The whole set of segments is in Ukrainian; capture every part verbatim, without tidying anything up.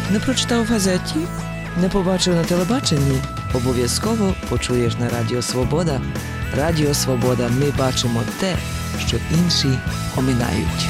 Не прочитав в газеті? Не побачив на телебаченні? Обов'язково почуєш на Радіо Свобода. Радіо Свобода. Ми бачимо те, що інші оминають.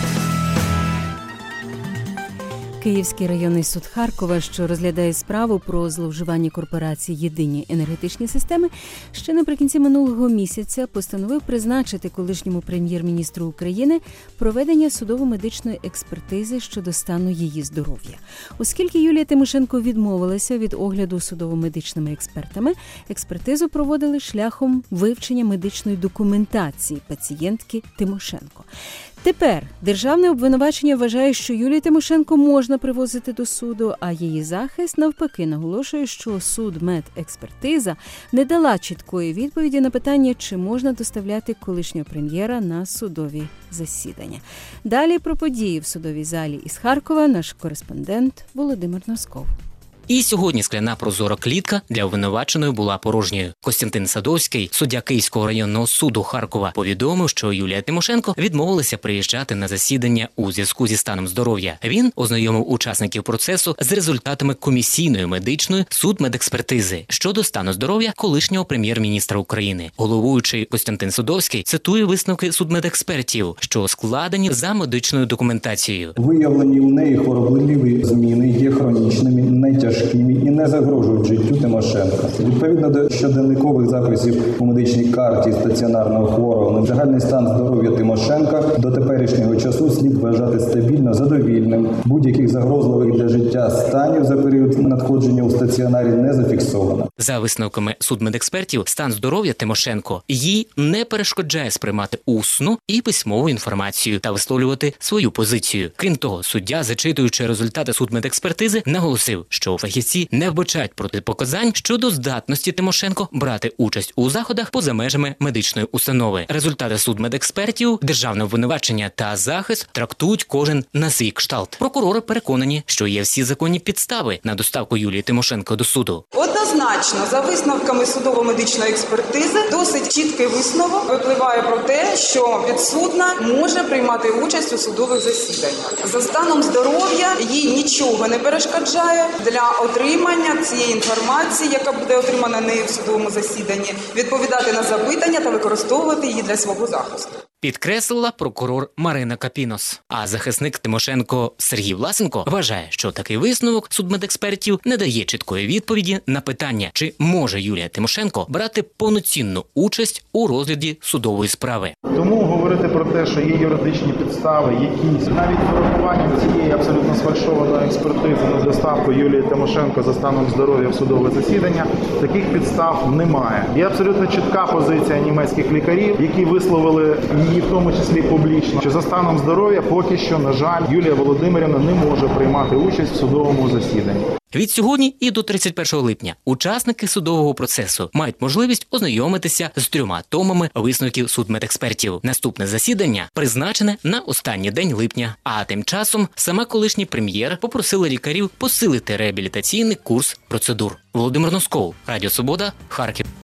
Київський районний суд Харкова, що розглядає справу про зловживання корпорації «Єдині енергетичні системи», ще наприкінці минулого місяця постановив призначити колишньому прем'єр-міністру України проведення судово-медичної експертизи щодо стану її здоров'я. Оскільки Юлія Тимошенко відмовилася від огляду судово-медичними експертами, експертизу проводили шляхом вивчення медичної документації пацієнтки Тимошенко. Тепер державне обвинувачення вважає, що Юлію Тимошенко можна привозити до суду, а її захист навпаки наголошує, що судмедекспертиза не дала чіткої відповіді на питання, чи можна доставляти колишнього прем'єра на судові засідання. Далі про події в судовій залі із Харкова наш кореспондент Володимир Носков. І сьогодні скляна прозора клітка для обвинуваченої була порожньою. Костянтин Садовський, суддя Київського районного суду Харкова, повідомив, що Юлія Тимошенко відмовилася приїжджати на засідання у зв'язку зі станом здоров'я. Він ознайомив учасників процесу з результатами комісійної медичної судмедекспертизи щодо стану здоров'я колишнього прем'єр-міністра України. Головуючий Костянтин Садовський цитує висновки судмедекспертів, що складені за медичною документацією. Виявлені в неї хворобливі зміни є хронічними, найтяжчими і не загрожують життю Тимошенка. Відповідно до щоденникових записів у медичній карті стаціонарного хворого, загальний стан здоров'я Тимошенка до теперішнього часу слід вважати стабільно задовільним. Будь-яких загрозливих для життя станів за період надходження у стаціонарі не зафіксовано. За висновками судмедекспертів, стан здоров'я Тимошенко їй не перешкоджає сприймати усну і письмову інформацію та висловлювати свою позицію. Крім того, суддя, зачитуючи результати судмедекспертизи, наголосив, що фахівці не вбачають протипоказань щодо здатності Тимошенко брати участь у заходах поза межами медичної установи. Результати судмедекспертів, державне обвинувачення та захист трактують кожен на свій кшталт. Прокурори переконані, що є всі законні підстави на доставку Юлії Тимошенко до суду. Однозначно, за висновками судово-медичної експертизи, досить чіткий висновок випливає про те, що підсудна може приймати участь у судових засіданнях. За станом здоров'я їй нічого не перешкоджає для отримання цієї інформації, яка буде отримана нею в судовому засіданні, відповідати на запитання та використовувати її для свого захисту. Підкреслила прокурор Марина Капінос. А захисник Тимошенко Сергій Власенко вважає, що такий висновок судмедекспертів не дає чіткої відповіді на питання, чи може Юлія Тимошенко брати повноцінну участь у розгляді судової справи. Тому говорити про те, що є юридичні підстави, якісь, навіть з урахуванням цієї абсолютно сфальшованої експертизи на доставку Юлії Тимошенко за станом здоров'я в судове засідання, таких підстав немає. Є абсолютно чітка позиція німецьких лікарів, які висловили її в тому числі публічно, що за станом здоров'я поки що, на жаль, Юлія Володимирівна не може приймати участь в судовому засіданні. Від сьогодні і до тридцять першого липня учасники судового процесу мають можливість ознайомитися з трьома томами висновків судмедекспертів. Наступне засідання призначене на останній день липня. А тим часом сама колишній прем'єр попросила лікарів посилити реабілітаційний курс процедур. Володимир Носков, Радіо Свобода, Харків.